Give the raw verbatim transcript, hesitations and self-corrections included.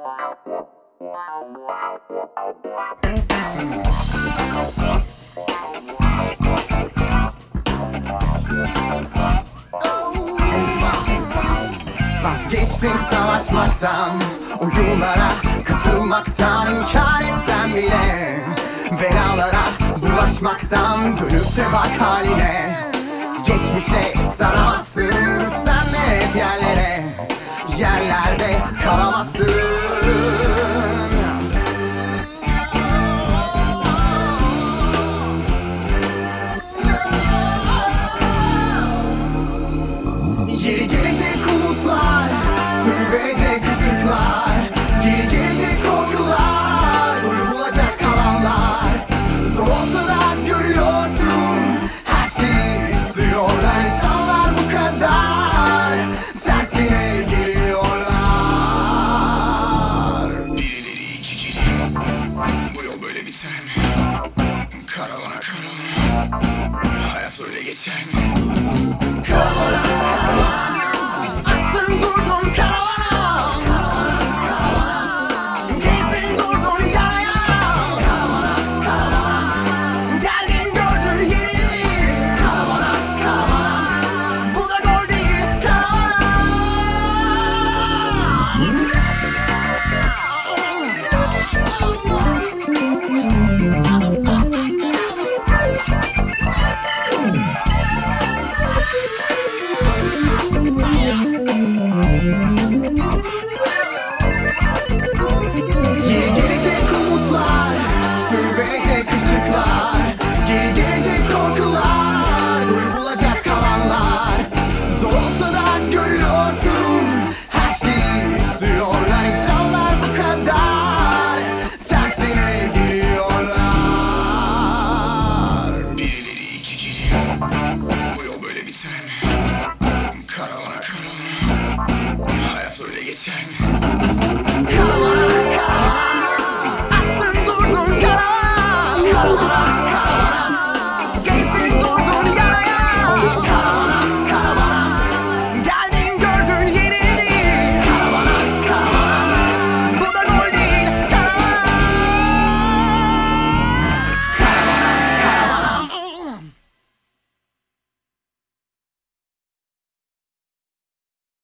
Vazgeçtin savaşmaktan, oyunlara katılmaktan, inkar etsen bile belalara bulaşmaktan. Dönüp de bak haline, geçmişe saramazsın. Sen de hep yerlere, yerlerde kalamazsın. Geri gelecek umutlar, sür verecek ışıklar. Geri gelecek korkular, boyu bulacak kalanlar. Zorsa da görüyorsun, her şeyi istiyorlar. İnsanlar bu kadar tersine geliyorlar. Bir ileri iki geri, bu yol böyle biter mi? Karavana karavana, hayat böyle geçer mi?